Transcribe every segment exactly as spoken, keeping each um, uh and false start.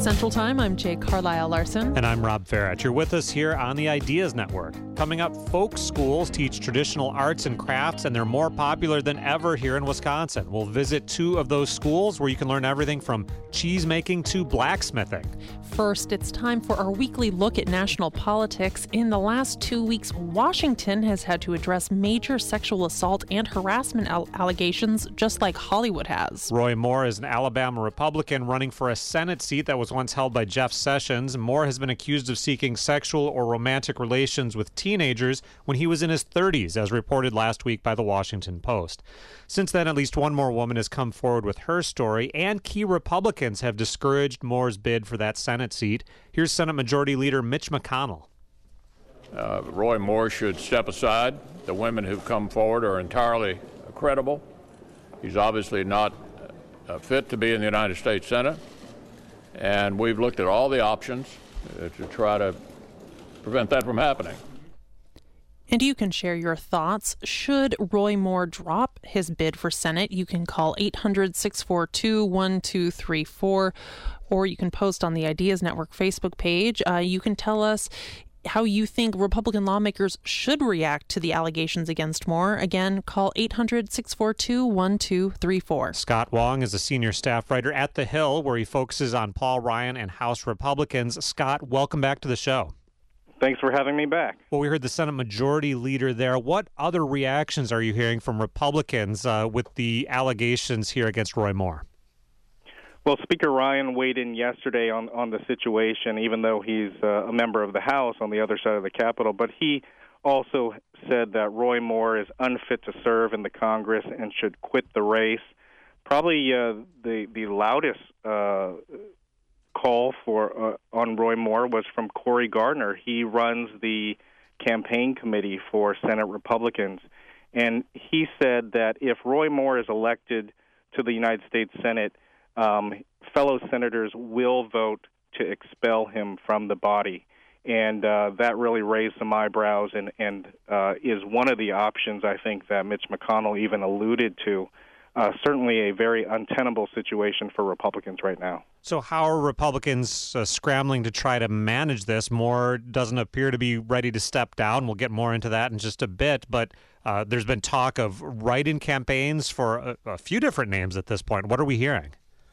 Central Time, I'm Jake Carlisle Larson. And I'm Rob Farrett. You're with us here on the Ideas Network. Coming up, folk schools teach traditional arts and crafts, and they're more popular than ever here in Wisconsin. We'll visit two of those schools where you can learn everything from cheese making to blacksmithing. First, it's time for our weekly look at national politics. In the last two weeks, Washington has had to address major sexual assault and harassment al- allegations, just like Hollywood has. Roy Moore is an Alabama Republican running for a Senate seat that was once held by Jeff Sessions. Moore has been accused of seeking sexual or romantic relations with teenagers when he was in his thirties, as reported last week by the Washington Post. Since then, at least one more woman has come forward with her story, and key Republicans have discouraged Moore's bid for that Senate seat. Here's Senate Majority Leader Mitch McConnell. Uh, Roy Moore should step aside. The women who've come forward are entirely credible. He's obviously not uh, fit to be in the United States Senate, and we've looked at all the options uh, to try to prevent that from happening. And you can share your thoughts. Should Roy Moore drop his bid for Senate? You can call eight hundred, six four two, one two three four, or you can post on the Ideas Network Facebook page. Uh, you can tell us how you think Republican lawmakers should react to the allegations against Moore. Again, call eight hundred, six four two, one two three four. Scott Wong is a senior staff writer at The Hill, where he focuses on Paul Ryan and House Republicans. Scott, welcome back to the show. Thanks for having me back. Well, we heard the Senate Majority Leader there. What other reactions are you hearing from Republicans uh, with the allegations here against Roy Moore? Well, Speaker Ryan weighed in yesterday on, on the situation, even though he's uh, a member of the House on the other side of the Capitol. But he also said that Roy Moore is unfit to serve in the Congress and should quit the race. Probably uh, the, the loudest uh call for uh, on Roy Moore was from Cory Gardner. He runs the campaign committee for Senate Republicans, and he said that if Roy Moore is elected to the United States Senate, um, fellow senators will vote to expel him from the body, and uh, that really raised some eyebrows and, and uh, is one of the options I think that Mitch McConnell even alluded to. Uh, certainly a very untenable situation for Republicans right now. So how are Republicans uh, scrambling to try to manage this? Moore doesn't appear to be ready to step down. We'll get more into that in just a bit, but uh, there's been talk of write-in campaigns for a, a few different names at this point. What are we hearing?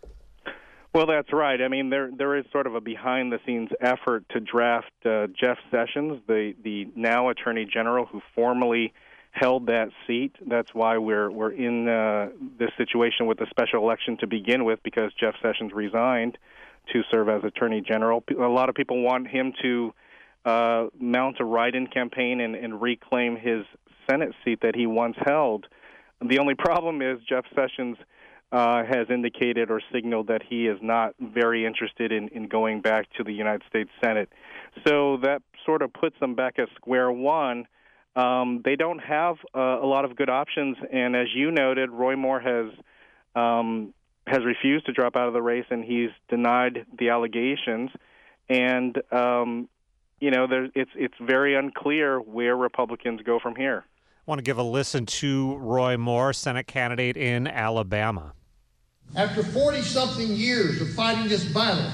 Well, that's right. I mean, there there is sort of a behind-the-scenes effort to draft uh, Jeff Sessions, the, the now Attorney General who formerly held that seat. That's why we're we're in uh, this situation with the special election to begin with, because Jeff Sessions resigned to serve as Attorney General. A lot of people want him to uh, mount a write-in campaign and, and reclaim his Senate seat that he once held. The only problem is Jeff Sessions uh, has indicated or signaled that he is not very interested in, in going back to the United States Senate. So that sort of puts them back at square one. Um, they don't have uh, a lot of good options, and as you noted, Roy Moore has um, has refused to drop out of the race, and he's denied the allegations. And um, you know, there, it's it's very unclear where Republicans go from here. I want to give a listen to Roy Moore, Senate candidate in Alabama. After forty-something years of fighting this battle,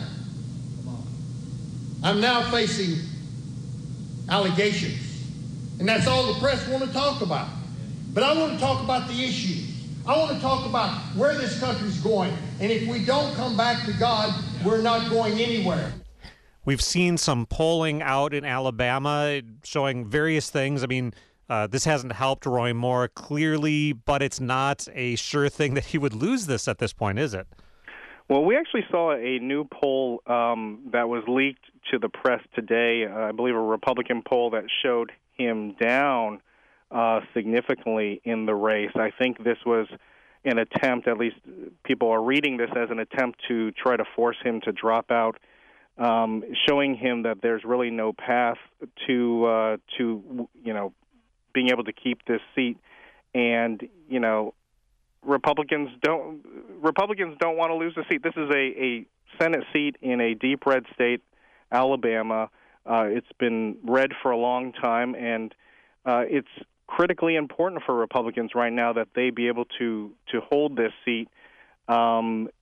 I'm now facing allegations. And that's all the press want to talk about. But I want to talk about the issues. I want to talk about where this country's going. And if we don't come back to God, we're not going anywhere. We've seen some polling out in Alabama showing various things. I mean, uh, this hasn't helped Roy Moore clearly, but it's not a sure thing that he would lose this at this point, is it? Well, we actually saw a new poll um, that was leaked to the press today, uh, I believe a Republican poll that showed him down uh, significantly in the race. I think this was an attempt, at least people are reading this as an attempt to try to force him to drop out, um, showing him that there's really no path to, uh, to you know, being able to keep this seat. And, you know, Republicans don't Republicans don't want to lose the seat. This is a, a Senate seat in a deep red state, Alabama. Uh, it's been red for a long time, and uh, it's critically important for Republicans right now that they be able to to hold this seat. Um,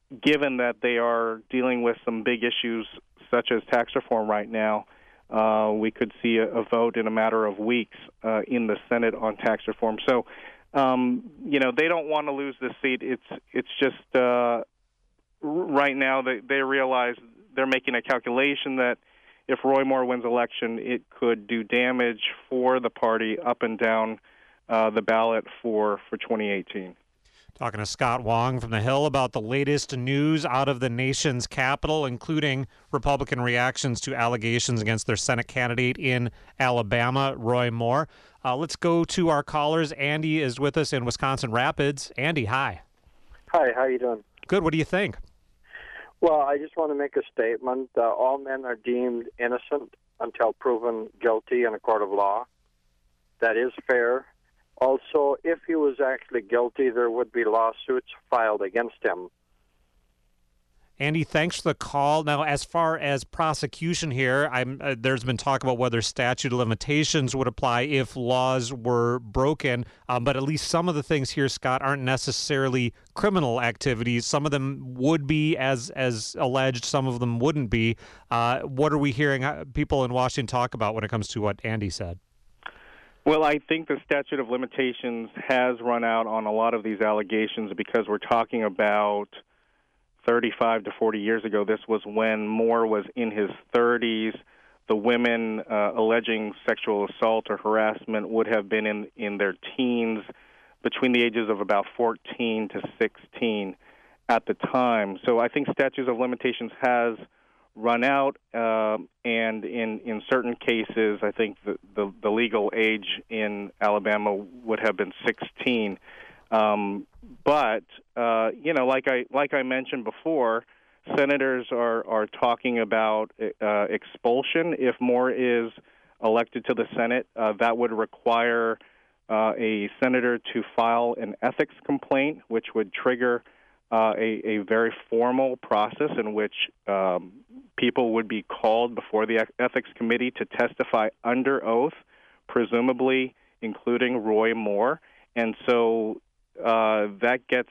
given that they are dealing with some big issues such as tax reform right now, uh, we could see a, a vote in a matter of weeks uh, in the Senate on tax reform. So, um, you know, they don't want to lose this seat. It's it's just uh, right now they, they realize they're making a calculation that if Roy Moore wins election, it could do damage for the party up and down uh, the ballot for, for twenty eighteen. Talking to Scott Wong from The Hill about the latest news out of the nation's capital, including Republican reactions to allegations against their Senate candidate in Alabama, Roy Moore. Uh, let's go to our callers. Andy is with us in Wisconsin Rapids. Andy, hi. Hi, how you doing? Good. What do you think? Well, I just want to make a statement. Uh, all men are deemed innocent until proven guilty in a court of law. That is fair. Also, if he was actually guilty, there would be lawsuits filed against him. Andy, thanks for the call. Now, as far as prosecution here, I'm, uh, there's been talk about whether statute of limitations would apply if laws were broken, um, but at least some of the things here, Scott, aren't necessarily criminal activities. Some of them would be, as as alleged, some of them wouldn't be. Uh, what are we hearing people in Washington talk about when it comes to what Andy said? Well, I think the statute of limitations has run out on a lot of these allegations because we're talking about thirty-five to forty years ago. This was when Moore was in his thirties. The women uh, alleging sexual assault or harassment would have been in, in their teens, between the ages of about fourteen to sixteen at the time. So I think statutes of limitations has run out, uh, and in, in certain cases, I think the, the, the legal age in Alabama would have been sixteen. Um, but uh, you know, like I like I mentioned before, senators are are talking about uh, expulsion if Moore is elected to the Senate. Uh, that would require uh, a senator to file an ethics complaint, which would trigger uh, a, a very formal process in which um, people would be called before the ethics committee to testify under oath, presumably including Roy Moore. And so uh, that gets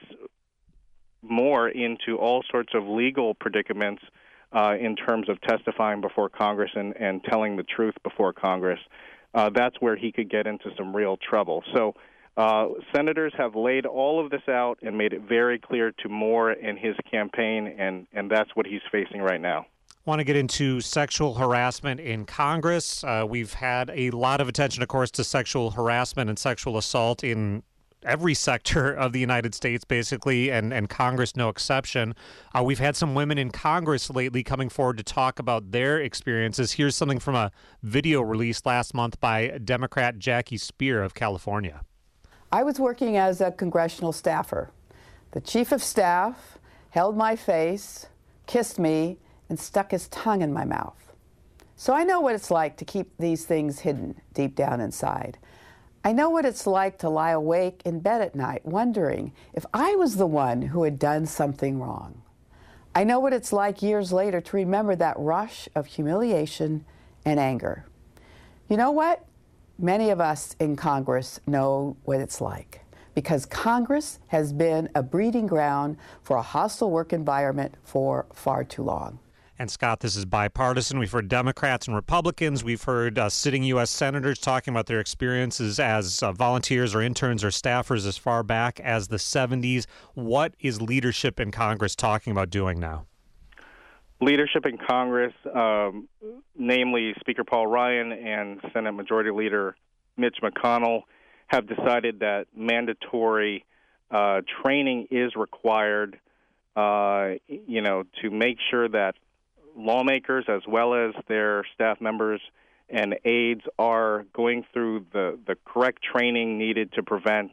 Moore into all sorts of legal predicaments uh, in terms of testifying before Congress and, and telling the truth before Congress. Uh, that's where he could get into some real trouble. So uh, senators have laid all of this out and made it very clear to Moore and his campaign, and, and that's what he's facing right now. Want to get into sexual harassment in Congress. Uh, we've had a lot of attention, of course, to sexual harassment and sexual assault in every sector of the United States, basically, and, and Congress no exception. Uh, we've had some women in Congress lately coming forward to talk about their experiences. Here's something from a video released last month by Democrat Jackie Speer of California. I was working as a congressional staffer. The chief of staff held my face, kissed me, and stuck his tongue in my mouth. So I know what it's like to keep these things hidden deep down inside. I know what it's like to lie awake in bed at night wondering if I was the one who had done something wrong. I know what it's like years later to remember that rush of humiliation and anger. You know what? Many of us in Congress know what it's like, because Congress has been a breeding ground for a hostile work environment for far too long. And Scott, this is bipartisan. We've heard Democrats and Republicans. We've heard uh, sitting U S senators talking about their experiences as uh, volunteers or interns or staffers as far back as the seventies. What is leadership in Congress talking about doing now? Leadership in Congress, um, namely Speaker Paul Ryan and Senate Majority Leader Mitch McConnell, have decided that mandatory uh, training is required, uh, you know, to make sure that lawmakers as well as their staff members and aides are going through the, the correct training needed to prevent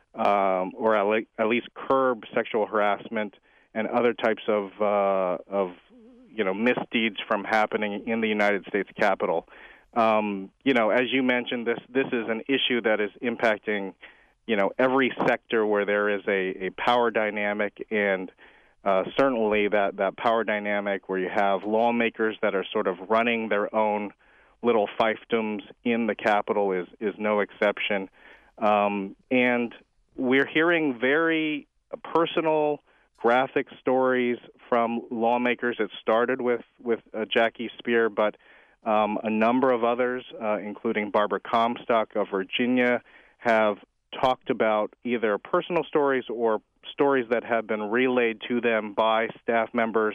um, or at, le- at least curb sexual harassment and other types of uh, of you know misdeeds from happening in the United States Capitol. Um, you know, as you mentioned, this this is an issue that is impacting you know every sector where there is a, a power dynamic, and Uh, certainly that, that power dynamic where you have lawmakers that are sort of running their own little fiefdoms in the Capitol is, is no exception. Um, and we're hearing very personal, graphic stories from lawmakers. It started with, with uh, Jackie Speer, but um, a number of others, uh, including Barbara Comstock of Virginia, have talked about either personal stories or stories that have been relayed to them by staff members.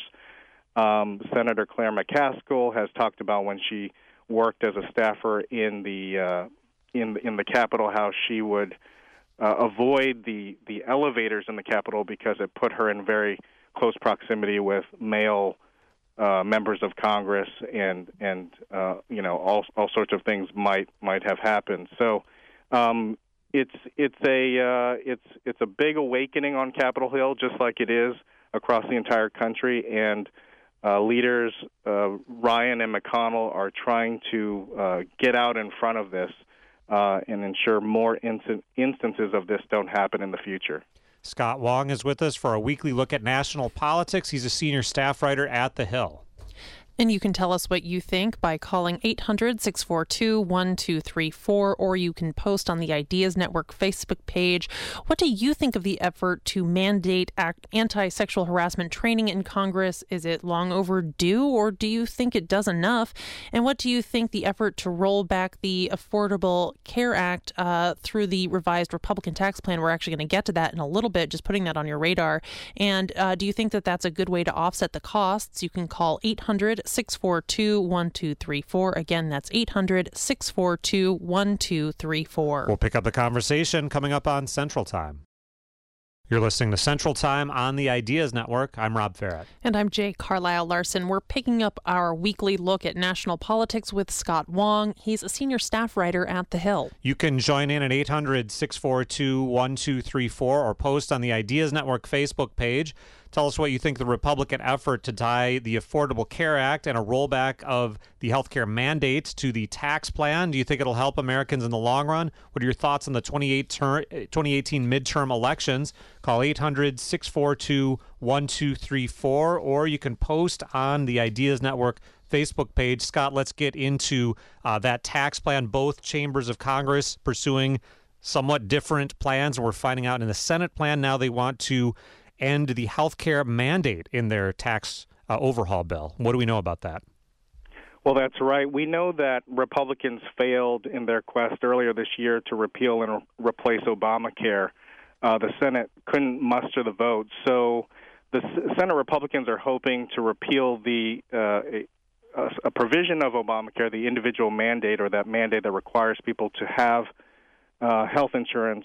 Um, Senator Claire McCaskill has talked about when she worked as a staffer in the uh, in in the Capitol, how she would uh, avoid the the elevators in the Capitol because it put her in very close proximity with male uh, members of Congress, and and uh, you know all all sorts of things might might have happened. So um, it's it's a uh, it's it's a big awakening on Capitol Hill, just like it is across the entire country, and uh, leaders uh, Ryan and McConnell are trying to uh, get out in front of this uh, and ensure more inst- instances of this don't happen in the future. Scott Wong is with us for a weekly look at national politics. He's a senior staff writer at The Hill. And you can tell us what you think by calling eight hundred, six four two, one two three four, or you can post on the Ideas Network Facebook page. What do you think of the effort to mandate anti-sexual harassment training in Congress? Is it long overdue, or do you think it does enough? And what do you think the effort to roll back the Affordable Care Act uh, through the revised Republican tax plan? We're actually going to get to that in a little bit, just putting that on your radar. And uh, do you think that that's a good way to offset the costs? You can call eight hundred, six four two, one two three four. Again, that's eight hundred, six four two, one two three four. We'll pick up the conversation coming up on Central Time. You're listening to Central Time on the Ideas Network. I'm Rob Farrett. And I'm Jay Carlisle Larson. We're picking up our weekly look at national politics with Scott Wong. He's a senior staff writer at The Hill. You can join in at eight hundred, six four two, one two three four or post on the Ideas Network Facebook page. Tell us what you think of the Republican effort to tie the Affordable Care Act and a rollback of the health care mandate to the tax plan. Do you think it'll help Americans in the long run? What are your thoughts on the twenty eighteen midterm elections? Call eight hundred, six four two, one two three four, or you can post on the Ideas Network Facebook page. Scott, let's get into uh, that tax plan. Both chambers of Congress pursuing somewhat different plans. We're finding out in the Senate plan now they want to end the health care mandate in their tax uh, overhaul bill. What do we know about that? Well, that's right. We know that Republicans failed in their quest earlier this year to repeal and re- replace Obamacare. Uh, the Senate couldn't muster the votes. So the S- Senate Republicans are hoping to repeal the uh, a, a provision of Obamacare, the individual mandate, or that mandate that requires people to have uh, health insurance.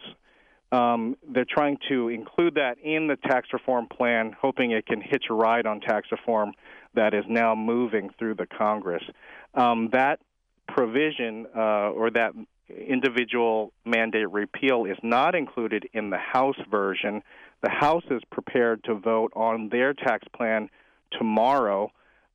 Um, they're trying to include that in the tax reform plan, hoping it can hitch a ride on tax reform that is now moving through the Congress. Um, that provision uh, or that individual mandate repeal is not included in the House version. The House is prepared to vote on their tax plan tomorrow,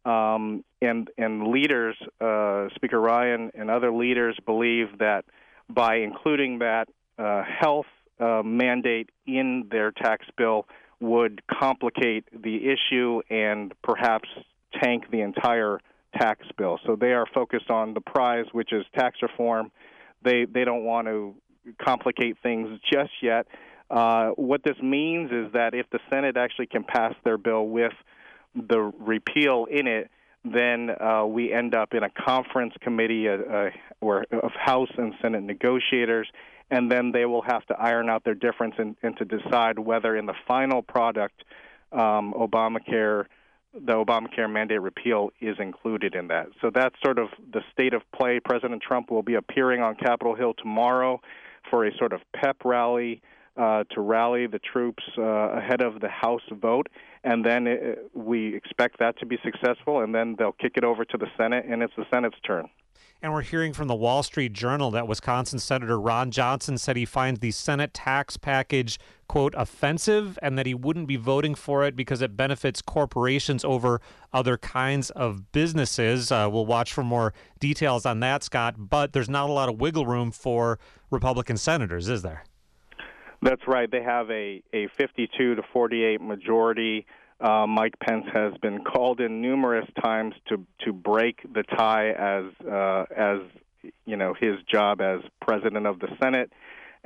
um, and, and leaders, uh, Speaker Ryan and other leaders, believe that by including that uh, health Uh, mandate in their tax bill would complicate the issue and perhaps tank the entire tax bill. So they are focused on the prize, which is tax reform. They they don't want to complicate things just yet. Uh, what this means is that if the Senate actually can pass their bill with the repeal in it, then uh, we end up in a conference committee uh, uh, or of House and Senate negotiators, and then they will have to iron out their difference and, and to decide whether in the final product um, Obamacare, the Obamacare mandate repeal is included in that. So that's sort of the state of play. President Trump will be appearing on Capitol Hill tomorrow for a sort of pep rally uh, to rally the troops uh, ahead of the House vote, and then it, we expect that to be successful, and then they'll kick it over to the Senate, and it's the Senate's turn. And we're hearing from the Wall Street Journal that Wisconsin Senator Ron Johnson said he finds the Senate tax package, quote, offensive, and that he wouldn't be voting for it because it benefits corporations over other kinds of businesses. Uh, we'll watch for more details on that, Scott, but there's not a lot of wiggle room for Republican senators, is there? That's right. They have a, a fifty-two to forty-eight majority. Uh, Mike Pence has been called in numerous times to to break the tie as uh, as you know his job as president of the Senate,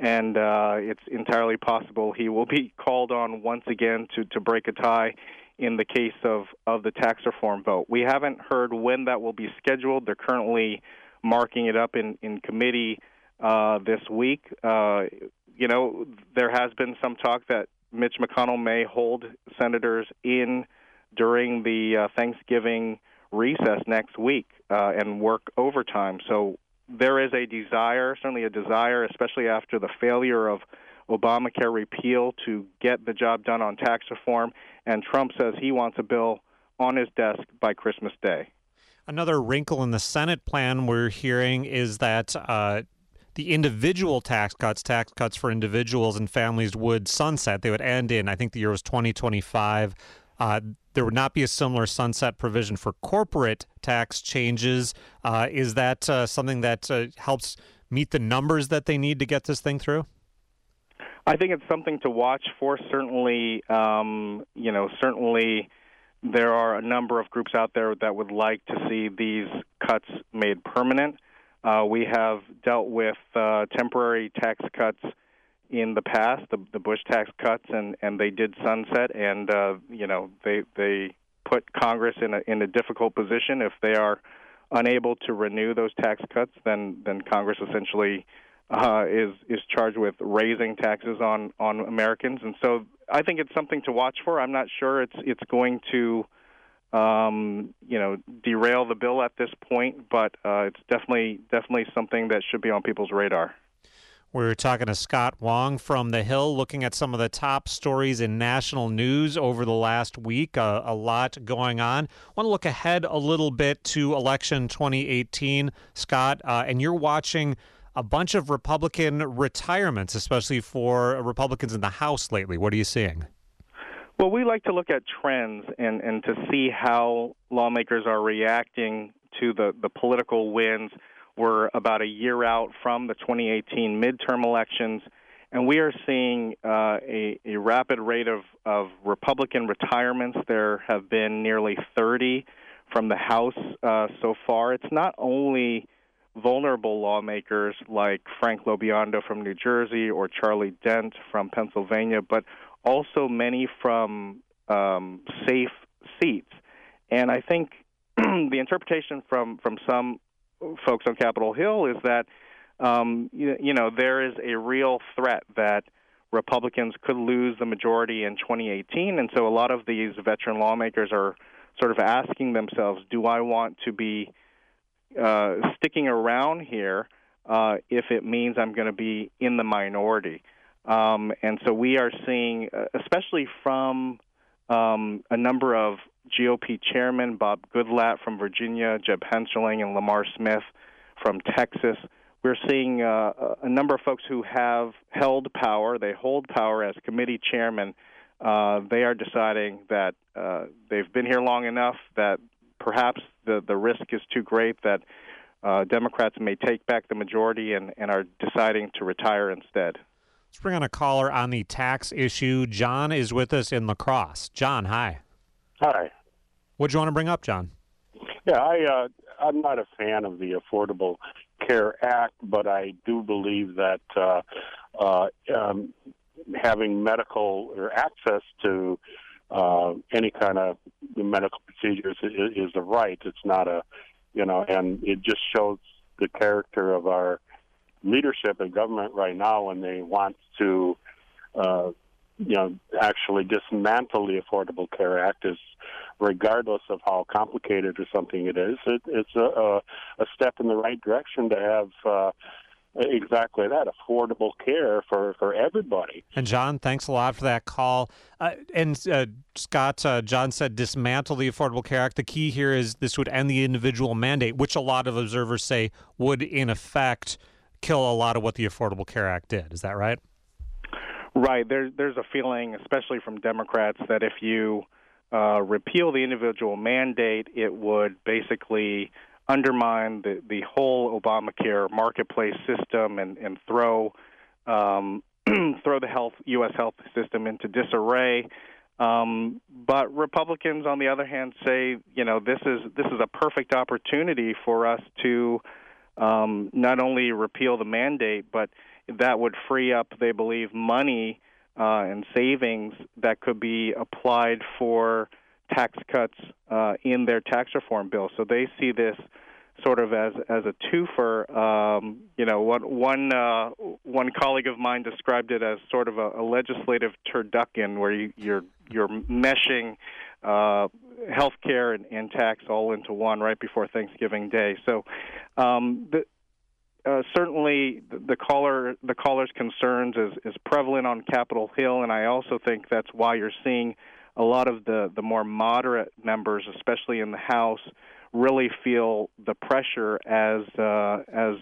and uh, it's entirely possible he will be called on once again to, to break a tie in the case of, of the tax reform vote. We haven't heard when that will be scheduled. They're currently marking it up in, in committee uh, this week. Uh, you know, there has been some talk that Mitch McConnell may hold senators in during the uh, Thanksgiving recess next week uh, and work overtime. So there is a desire, certainly a desire, especially after the failure of Obamacare repeal, to get the job done on tax reform. And Trump says he wants a bill on his desk by Christmas Day. Another wrinkle in the Senate plan we're hearing is that uh, the individual tax cuts, tax cuts for individuals and families would sunset. They would end in, I think the year was twenty twenty-five. Uh, there would not be a similar sunset provision for corporate tax changes. Uh, is that uh, something that uh, helps meet the numbers that they need to get this thing through? I think it's something to watch for. Certainly, um, you know, certainly there are a number of groups out there that would like to see these cuts made permanent. Uh, we have dealt with uh, temporary tax cuts in the past, the, the Bush tax cuts, and, and they did sunset, and uh, you know they they put Congress in a in a difficult position. If they are unable to renew those tax cuts, then then Congress essentially uh, is is charged with raising taxes on, on Americans, and so I think it's something to watch for. I'm not sure it's it's going to um, you know derail the bill at this point, but uh, it's definitely definitely something that should be on people's radar. We're talking to Scott Wong from The Hill, looking at some of the top stories in national news over the last week. Uh, a lot going on. I want to look ahead a little bit to election twenty eighteen, Scott, uh, and you're watching a bunch of Republican retirements, especially for Republicans in the House lately. What are you seeing? Well, we like to look at trends and, and to see how lawmakers are reacting to the, the political wins. We're about a year out from the twenty eighteen midterm elections, and we are seeing uh, a, a rapid rate of, of Republican retirements. There have been nearly thirty from the House uh, so far. It's not only vulnerable lawmakers like Frank LoBiondo from New Jersey or Charlie Dent from Pennsylvania, but also many from um, safe seats. And I think the interpretation from, from some folks on Capitol Hill is that, um, you, you know, there is a real threat that Republicans could lose the majority in twenty eighteen. And so a lot of these veteran lawmakers are sort of asking themselves, do I want to be uh, sticking around here uh, if it means I'm going to be in the minority? Um, and so we are seeing, uh, especially from um, a number of G O P chairmen, Bob Goodlatte from Virginia, Jeb Hensarling, and Lamar Smith from Texas. We're seeing uh, a number of folks who have held power. They hold power as committee chairmen. Uh, they are deciding that uh, they've been here long enough that perhaps the, the risk is too great that uh, Democrats may take back the majority and, and are deciding to retire instead. Let's bring on a caller on the tax issue. John is with us in La Crosse. John, hi. Hi. What do you want to bring up, John? Yeah, I, uh, I'm not a fan of the Affordable Care Act, but I do believe that uh, uh, um, having medical or access to uh, any kind of medical procedures is, is a right. It's not a, you know, and it just shows the character of our leadership in government right now when they want to, uh, you know, actually dismantle the Affordable Care Act. Is regardless of how complicated or something it is, it, it's a, a step in the right direction to have uh, exactly that, affordable care for, for everybody. And John, thanks a lot for that call. Uh, and uh, Scott, uh, John said dismantle the Affordable Care Act. The key here is this would end the individual mandate, which a lot of observers say would in effect kill a lot of what the Affordable Care Act did. Is that right? Right. There, there's a feeling, especially from Democrats, that if you uh, repeal the individual mandate, it would basically undermine the, the whole Obamacare marketplace system and, and throw um, throw the health U S health system into disarray. Um, but Republicans, on the other hand, say, you know, this is this is a perfect opportunity for us to um, not only repeal the mandate, but that would free up, they believe, money uh, and savings that could be applied for tax cuts uh, in their tax reform bill. So they see this sort of as as a twofer. Um, you know, one one uh, one colleague of mine described it as sort of a, a legislative turducken, where you, you're you're meshing uh, health care and, and tax all into one right before Thanksgiving Day. So um, the, uh, certainly the, the caller the caller's concerns is, is prevalent on Capitol Hill, and I also think that's why you're seeing a lot of the, the more moderate members, especially in the House, really feel the pressure as uh, as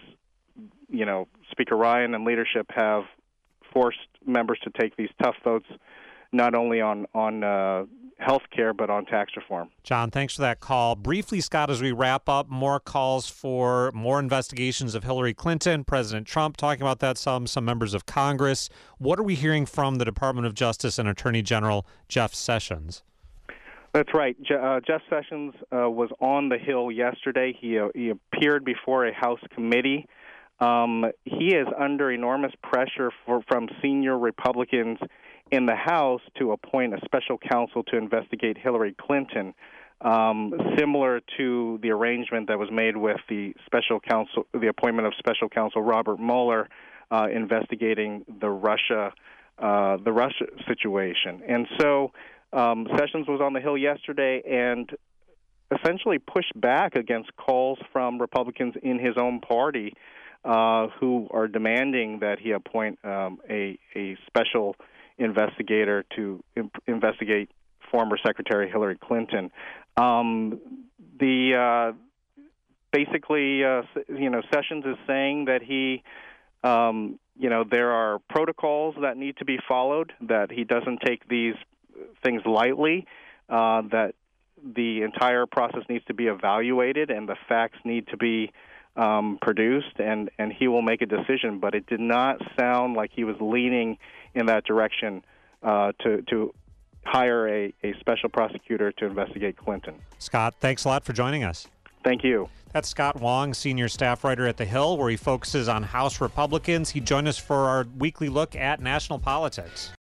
you know Speaker Ryan and leadership have forced members to take these tough votes, not only on on uh, health care but on tax reform. John, thanks for that call. Briefly, Scott, as we wrap up, more calls for more investigations of Hillary Clinton, President Trump talking about that, some some members of Congress. What are we hearing from the Department of Justice and Attorney General Jeff Sessions? That's right. Je- uh, Jeff Sessions uh, was on the Hill yesterday. He uh, he appeared before a House committee. Um, he is under enormous pressure for, from senior Republicans in the House to appoint a special counsel to investigate Hillary Clinton, um, similar to the arrangement that was made with the special counsel, the appointment of special counsel Robert Mueller, uh, investigating the Russia uh, the Russia situation. And so Um, Sessions was on the Hill yesterday and essentially pushed back against calls from Republicans in his own party uh, who are demanding that he appoint um, a, a special investigator to imp- investigate former Secretary Hillary Clinton. Um, the uh, basically, uh, you know, Sessions is saying that he, um, you know, there are protocols that need to be followed, that he doesn't take these things lightly, uh, that the entire process needs to be evaluated and the facts need to be um, produced, and, and he will make a decision. But it did not sound like he was leaning in that direction uh, to, to hire a, a special prosecutor to investigate Clinton. Scott, thanks a lot for joining us. Thank you. That's Scott Wong, senior staff writer at The Hill, where he focuses on House Republicans. He joined us for our weekly look at national politics.